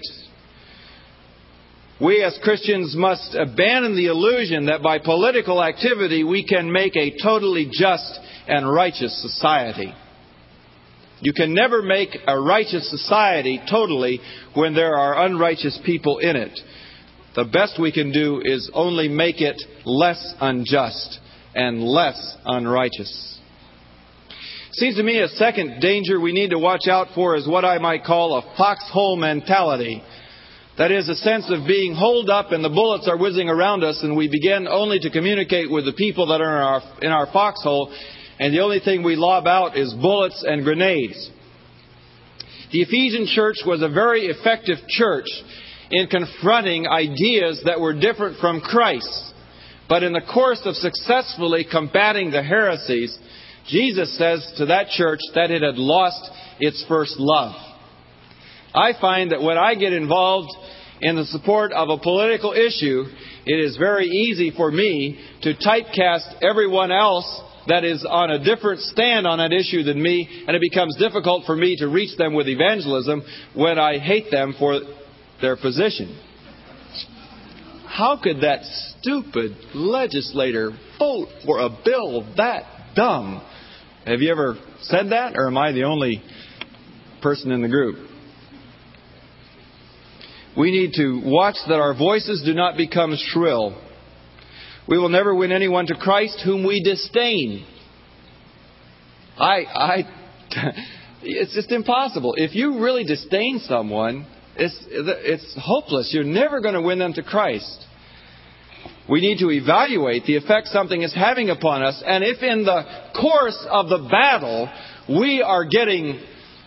We as Christians must abandon the illusion that by political activity we can make a totally just and righteous society. You can never make a righteous society totally when there are unrighteous people in it. The best we can do is only make it less unjust and less unrighteous. Seems to me a second danger we need to watch out for is what I might call a foxhole mentality. That is, a sense of being holed up and the bullets are whizzing around us and we begin only to communicate with the people that are in our, in our foxhole, and the only thing we lob out is bullets and grenades. The Ephesian church was a very effective church in confronting ideas that were different from Christ. But in the course of successfully combating the heresies, Jesus says to that church that it had lost its first love. I find that when I get involved in the support of a political issue, it is very easy for me to typecast everyone else that is on a different stand on that issue than me, and it becomes difficult for me to reach them with evangelism when I hate them for their position. How could that stupid legislator vote for a bill that dumb? Have you ever said that, or am I the only person in the group? We need to watch that our voices do not become shrill. We will never win anyone to Christ whom we disdain. I, I, it's just impossible. If you really disdain someone, it's, it's hopeless. You're never going to win them to Christ. We need to evaluate the effect something is having upon us. And if in the course of the battle we are getting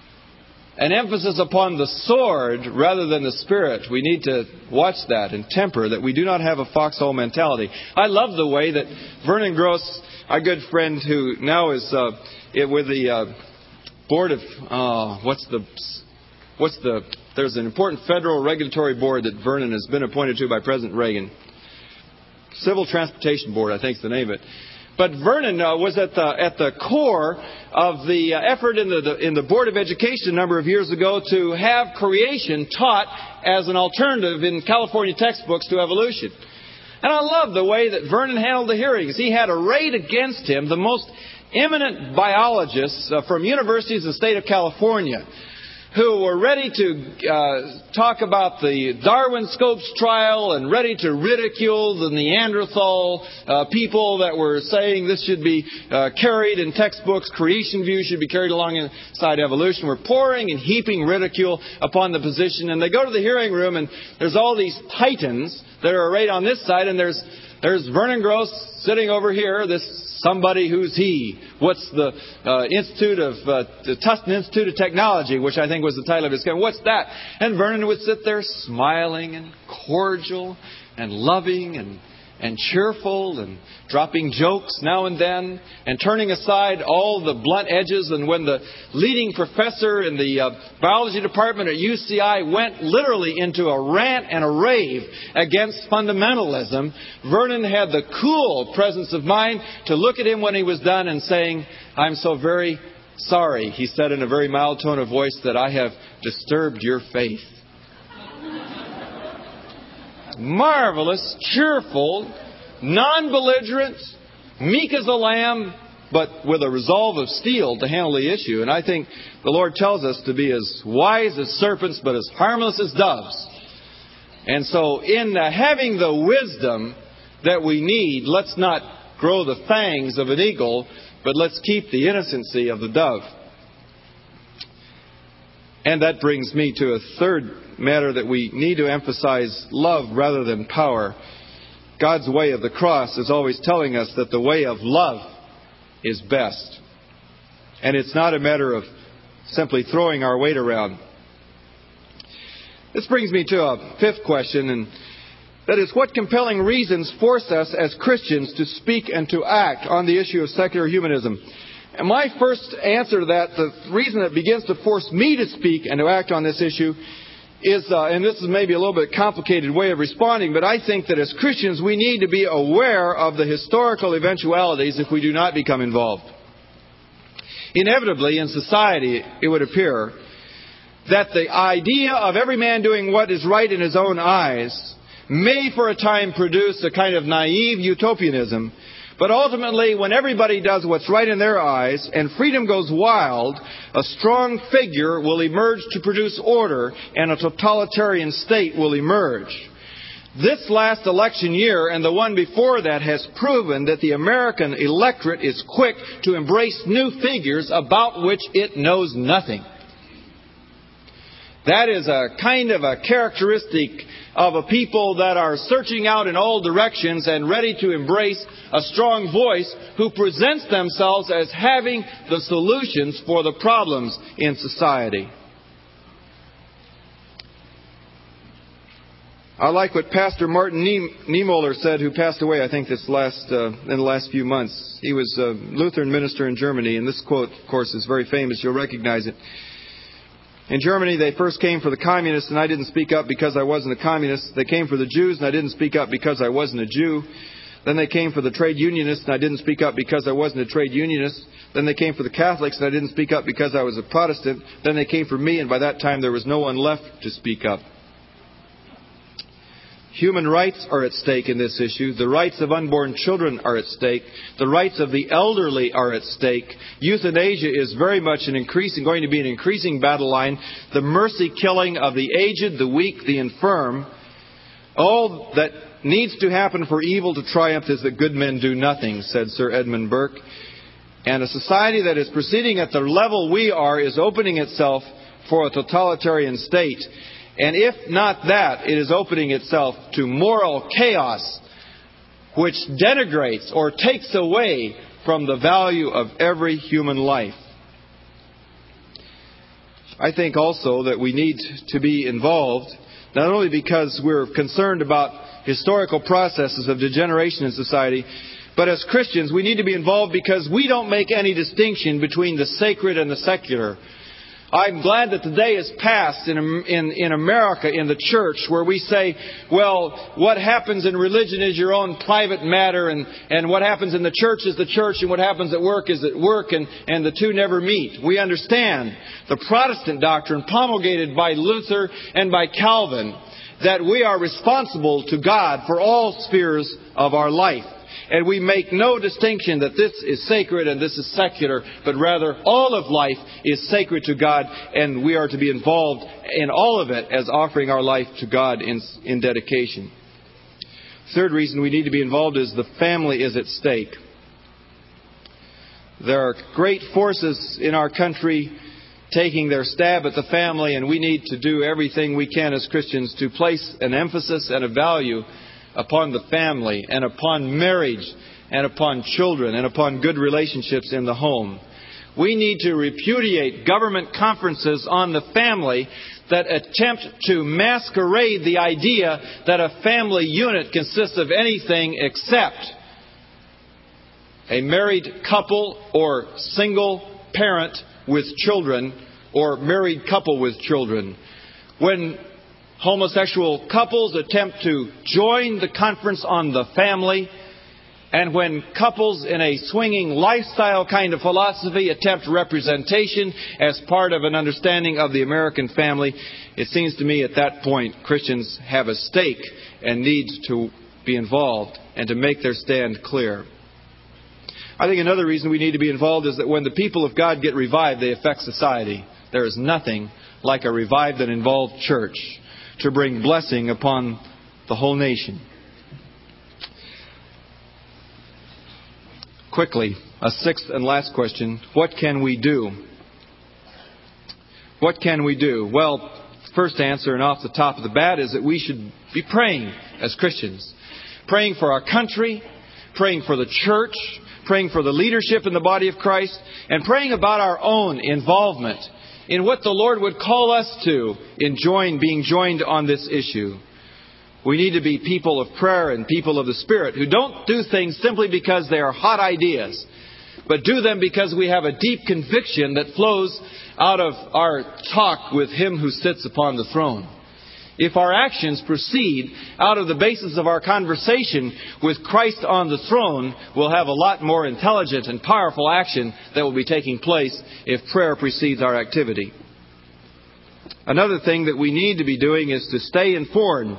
an emphasis upon the sword rather than the spirit, we need to watch that and temper that we do not have a foxhole mentality. I love the way that Vernon Gross, our good friend who now is uh, with the uh, board of, uh, what's the, what's the, there's an important federal regulatory board that Vernon has been appointed to by President Reagan. Civil Transportation Board, I think is the name of it. But Vernon uh, was at the at the core of the uh, effort in the, the in the Board of Education a number of years ago to have creation taught as an alternative in California textbooks to evolution. And I love the way that Vernon handled the hearings. He had arrayed against him the most eminent biologists uh, from universities in the state of California, who were ready to uh, talk about the Darwin Scopes trial and ready to ridicule the Neanderthal uh, people that were saying this should be uh, carried in textbooks, creation view should be carried alongside evolution. We're pouring and heaping ridicule upon the position. And they go to the hearing room and there's all these titans that are arrayed on this side, and there's there's Vernon Gross sitting over here, this somebody who's he. What's the uh, Institute of, uh, the Tustin Institute of Technology, which I think was the title of his conference. What's that? And Vernon would sit there smiling and cordial and loving and, and cheerful and dropping jokes now and then and turning aside all the blunt edges. And when the leading professor in the uh, biology department at U C I went literally into a rant and a rave against fundamentalism, Vernon had the cool presence of mind to look at him when he was done and saying, "I'm so very sorry," he said in a very mild tone of voice, "that I have disturbed your faith." Marvelous, cheerful, non-belligerent, meek as a lamb, but with a resolve of steel to handle the issue. And I think the Lord tells us to be as wise as serpents, but as harmless as doves. And so in uh, having the wisdom that we need, let's not grow the fangs of an eagle, but let's keep the innocency of the dove. And that brings me to a third matter that we need to emphasize: love rather than power. God's way of the cross is always telling us that the way of love is best. And it's not a matter of simply throwing our weight around. This brings me to a fifth question, and that is, what compelling reasons force us as Christians to speak and to act on the issue of secular humanism? And my first answer to that, the reason that begins to force me to speak and to act on this issue is, uh, and this is maybe a little bit complicated way of responding, but I think that as Christians we need to be aware of the historical eventualities if we do not become involved. Inevitably, in society, it would appear that the idea of every man doing what is right in his own eyes may for a time produce a kind of naive utopianism. But ultimately, when everybody does what's right in their eyes and freedom goes wild, a strong figure will emerge to produce order and a totalitarian state will emerge. This last election year and the one before that has proven that the American electorate is quick to embrace new figures about which it knows nothing. That is a kind of a characteristic of a people that are searching out in all directions and ready to embrace a strong voice who presents themselves as having the solutions for the problems in society. I like what Pastor Martin Niemöller said, who passed away, I think, this last uh, in the last few months. He was a Lutheran minister in Germany, and this quote, of course, is very famous. You'll recognize it. In Germany, they first came for the communists, and I didn't speak up because I wasn't a communist. They came for the Jews, and I didn't speak up because I wasn't a Jew. Then they came for the trade unionists, and I didn't speak up because I wasn't a trade unionist. Then they came for the Catholics, and I didn't speak up because I was a Protestant. Then they came for me, and by that time there was no one left to speak up. Human rights are at stake in this issue. The rights of unborn children are at stake. The rights of the elderly are at stake. Euthanasia is very much an increasing, going to be an increasing battle line. The mercy killing of the aged, the weak, the infirm. All that needs to happen for evil to triumph is that good men do nothing, said Sir Edmund Burke. And a society that is proceeding at the level we are is opening itself for a totalitarian state. And if not that, it is opening itself to moral chaos, which denigrates or takes away from the value of every human life. I think also that we need to be involved, not only because we're concerned about historical processes of degeneration in society, but as Christians, we need to be involved because we don't make any distinction between the sacred and the secular. I'm glad that the day is past in, in, in America, in the church, where we say, well, what happens in religion is your own private matter, and, and what happens in the church is the church, and what happens at work is at work, and, and the two never meet. We understand the Protestant doctrine promulgated by Luther and by Calvin that we are responsible to God for all spheres of our life. And we make no distinction that this is sacred and this is secular, but rather all of life is sacred to God, and we are to be involved in all of it as offering our life to God in, in dedication. Third reason we need to be involved is the family is at stake. There are great forces in our country taking their stab at the family, and we need to do everything we can as Christians to place an emphasis and a value upon the family and upon marriage and upon children and upon good relationships in the home. We need to repudiate government conferences on the family that attempt to masquerade the idea that a family unit consists of anything except a married couple or single parent with children or married couple with children. When homosexual couples attempt to join the conference on the family, and when couples in a swinging lifestyle kind of philosophy attempt representation as part of an understanding of the American family, it seems to me at that point Christians have a stake and need to be involved and to make their stand clear. I think another reason we need to be involved is that when the people of God get revived, they affect society. There is nothing like a revived and involved church to bring blessing upon the whole nation. Quickly, a sixth and last question. What can we do? What can we do? Well, first answer, and off the top of the bat, is that we should be praying as Christians. Praying for our country, praying for the church, praying for the leadership in the body of Christ, and praying about our own involvement in what the Lord would call us to in join, being joined on this issue. We need to be people of prayer and people of the Spirit who don't do things simply because they are hot ideas. but do them because we have a deep conviction that flows out of our talk with Him who sits upon the throne. If our actions proceed out of the basis of our conversation with Christ on the throne, we'll have a lot more intelligent and powerful action that will be taking place if prayer precedes our activity. Another thing that we need to be doing is to stay informed.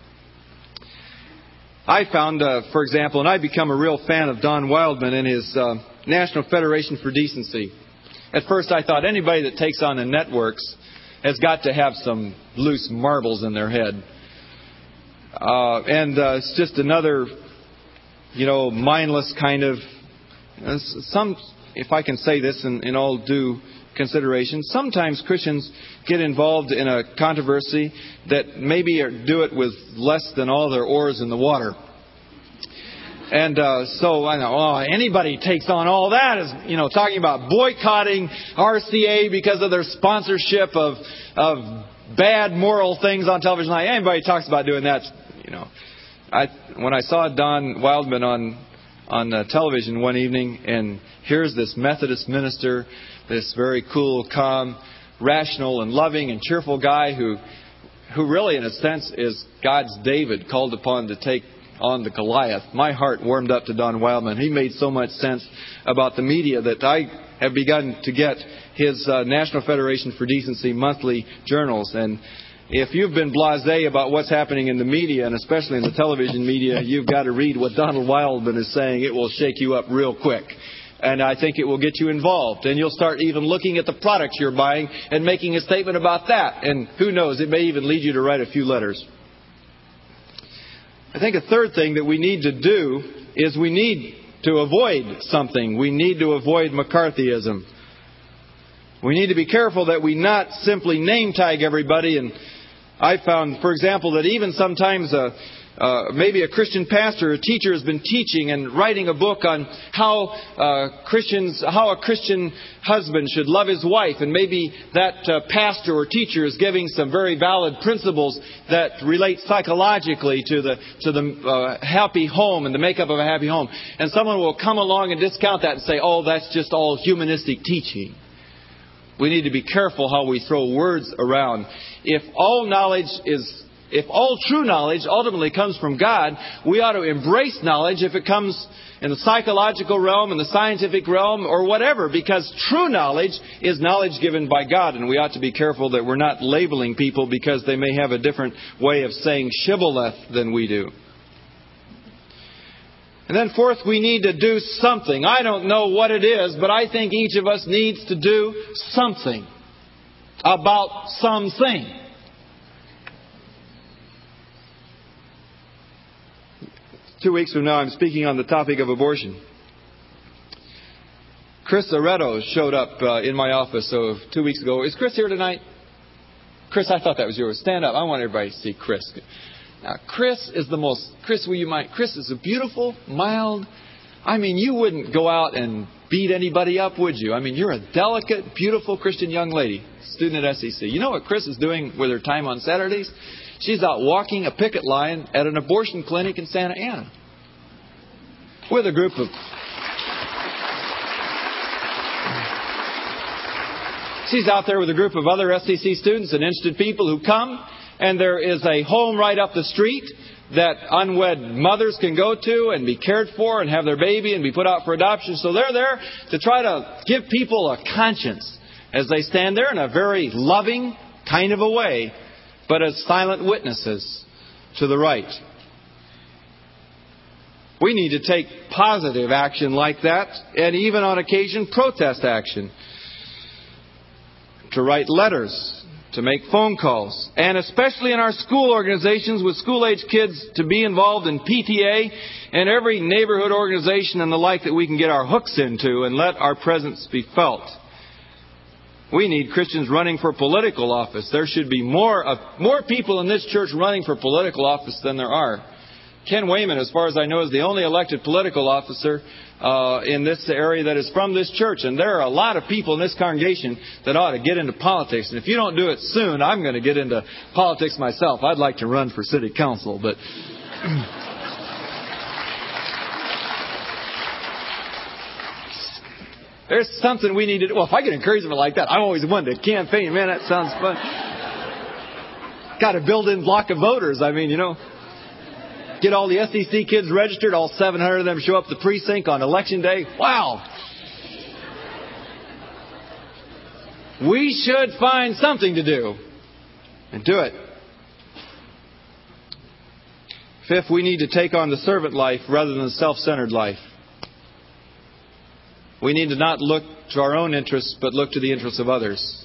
I found, uh, for example, and I've become a real fan of Don Wildman and his uh, National Federation for Decency. At first I thought anybody that takes on the networks has got to have some loose marbles in their head. Uh, and uh, it's just another, you know, mindless kind of, uh, some, if I can say this in, in all due consideration, sometimes Christians get involved in a controversy that maybe do it with less than all their oars in the water. And uh, so I know, oh, anybody takes on all that is, you know, talking about boycotting R C A because of their sponsorship of of bad moral things on television. Like anybody talks about doing that, you know. I when I saw Don Wildman on on uh, television one evening, and here's this Methodist minister, this very cool, calm, rational, and loving and cheerful guy who who really, in a sense, is God's David called upon to take on the Goliath. My heart warmed up to Don Wildman. He made so much sense about the media that I have begun to get his uh, National Federation for Decency monthly journals. And if you've been blasé about what's happening in the media, and especially in the television media, you've got to read what Donald Wildman is saying. It will shake you up real quick. And I think it will get you involved. And you'll start even looking at the products you're buying and making a statement about that. And who knows, it may even lead you to write a few letters. I think a third thing that we need to do is we need to avoid something. We need to avoid McCarthyism. We need to be careful that we not simply name tag everybody. And I found, for example, that even sometimes a Uh, maybe a Christian pastor, a teacher has been teaching and writing a book on how uh, Christians, how a Christian husband should love his wife, and maybe that uh, pastor or teacher is giving some very valid principles that relate psychologically to the to the uh, happy home and the makeup of a happy home, and someone will come along and discount that and say, "Oh, that's just all humanistic teaching." We need to be careful how we throw words around. If all knowledge is If all true knowledge ultimately comes from God, we ought to embrace knowledge if it comes in the psychological realm, in the scientific realm, or whatever, because true knowledge is knowledge given by God, and we ought to be careful that we're not labeling people because they may have a different way of saying shibboleth than we do. And then fourth, we need to do something. I don't know what it is, but I think each of us needs to do something about something. Two weeks from now, I'm speaking on the topic of abortion. Chris Aretto showed up uh, in my office so two weeks ago. Is Chris here tonight? Chris, I thought that was yours. Stand up. I want everybody to see Chris. Now, Chris is the most... Chris, will you mind? Chris is a beautiful, mild... I mean, you wouldn't go out and beat anybody up, would you? I mean, you're a delicate, beautiful Christian young lady, student at S E C. You know what Chris is doing with her time on Saturdays? She's out walking a picket line at an abortion clinic in Santa Ana with a group of... She's out there with a group of other S E C students and interested people who come, and there is a home right up the street that unwed mothers can go to and be cared for and have their baby and be put out for adoption. So they're there to try to give people a conscience as they stand there in a very loving kind of a way, but as silent witnesses to the right. We need to take positive action like that, and even on occasion protest action. To write letters, to make phone calls, and especially in our school organizations with school-age kids, to be involved in P T A and every neighborhood organization and the like that we can get our hooks into and let our presence be felt. We need Christians running for political office. There should be more of, more people in this church running for political office than there are. Ken Wayman, as far as I know, is the only elected political officer uh, in this area that is from this church. And there are a lot of people in this congregation that ought to get into politics. And if you don't do it soon, I'm going to get into politics myself. I'd like to run for city council, but... There's something we need to do. Well, if I get encouragement like that, I always wanted to campaign. Man, that sounds fun. Got a built-in block of voters. I mean, you know. Get all the S E C kids registered. All seven hundred of them show up at the precinct on election day. Wow. We should find something to do. And do it. Fifth, we need to take on the servant life rather than the self-centered life. We need to not look to our own interests, but look to the interests of others.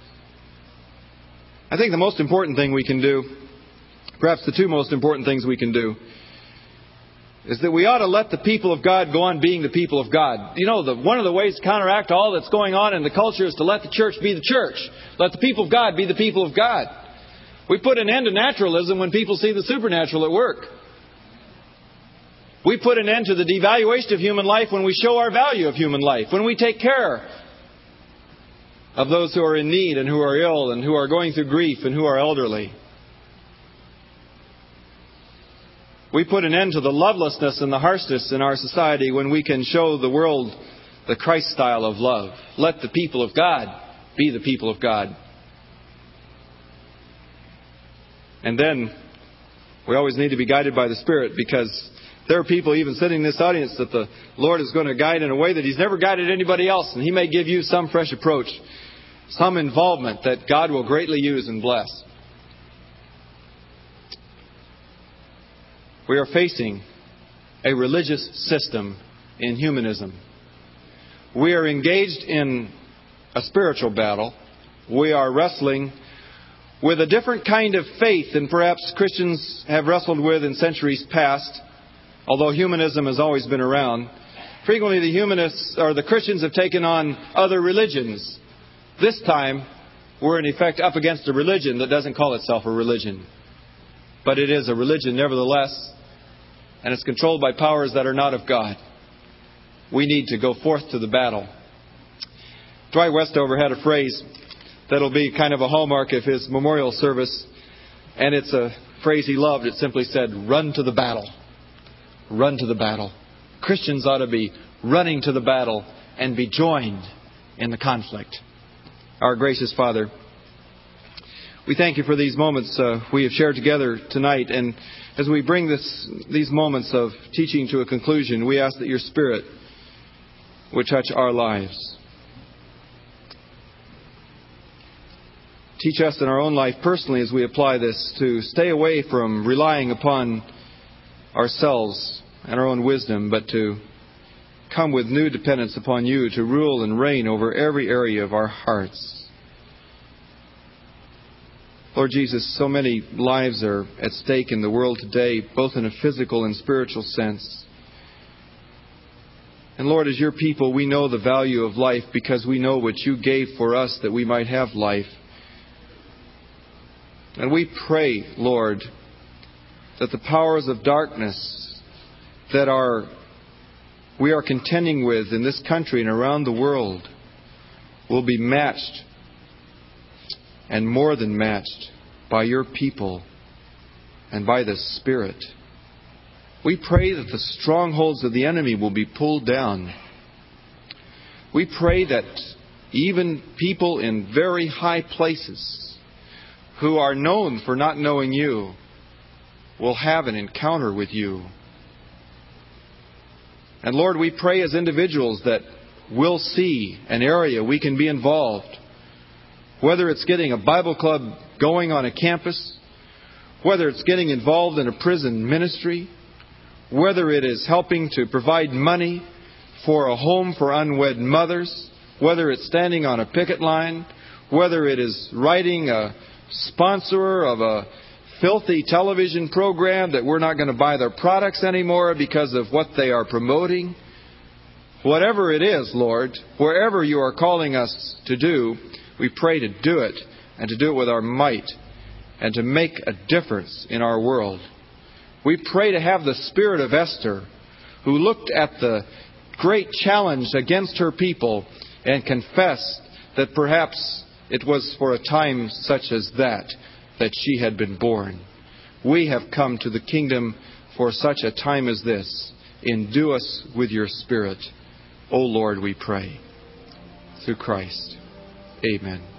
I think the most important thing we can do, perhaps the two most important things we can do, is that we ought to let the people of God go on being the people of God. You know, the, one of the ways to counteract all that's going on in the culture is to let the church be the church. Let the people of God be the people of God. We put an end to naturalism when people see the supernatural at work. We put an end to the devaluation of human life when we show our value of human life, when we take care of those who are in need and who are ill and who are going through grief and who are elderly. We put an end to the lovelessness and the harshness in our society when we can show the world the Christ style of love. Let the people of God be the people of God. And then we always need to be guided by the Spirit, because there are people even sitting in this audience that the Lord is going to guide in a way that He's never guided anybody else. And He may give you some fresh approach, some involvement that God will greatly use and bless. We are facing a religious system in humanism. We are engaged in a spiritual battle. We are wrestling with a different kind of faith than perhaps Christians have wrestled with in centuries past. Although humanism has always been around, frequently the humanists or the Christians have taken on other religions. This time, we're in effect up against a religion that doesn't call itself a religion. But it is a religion nevertheless, and it's controlled by powers that are not of God. We need to go forth to the battle. Dwight Westover had a phrase that'll be kind of a hallmark of his memorial service, and it's a phrase he loved. It simply said, "Run to the battle." Run to the battle. Christians ought to be running to the battle and be joined in the conflict. Our gracious Father, we thank You for these moments uh, we have shared together tonight. And as we bring this, these moments of teaching to a conclusion, we ask that Your Spirit would touch our lives. Teach us in our own life personally as we apply this to stay away from relying upon ourselves and our own wisdom, but to come with new dependence upon You to rule and reign over every area of our hearts. Lord Jesus, so many lives are at stake in the world today, both in a physical and spiritual sense. And Lord, as Your people, we know the value of life because we know what You gave for us that we might have life. And we pray, Lord, that the powers of darkness that are we are contending with in this country and around the world will be matched and more than matched by Your people and by the Spirit. We pray that the strongholds of the enemy will be pulled down. We pray that even people in very high places who are known for not knowing You will have an encounter with You. And Lord, we pray as individuals that we'll see an area we can be involved. Whether it's getting a Bible club going on a campus, whether it's getting involved in a prison ministry, whether it is helping to provide money for a home for unwed mothers, whether it's standing on a picket line, whether it is writing a sponsor of a filthy television program that we're not going to buy their products anymore because of what they are promoting. Whatever it is, Lord, wherever You are calling us to do, we pray to do it and to do it with our might and to make a difference in our world. We pray to have the spirit of Esther, who looked at the great challenge against her people and confessed that perhaps it was for a time such as that that she had been born. We have come to the kingdom for such a time as this. Endue us with Your Spirit. O Lord, we pray. through Christ. Amen.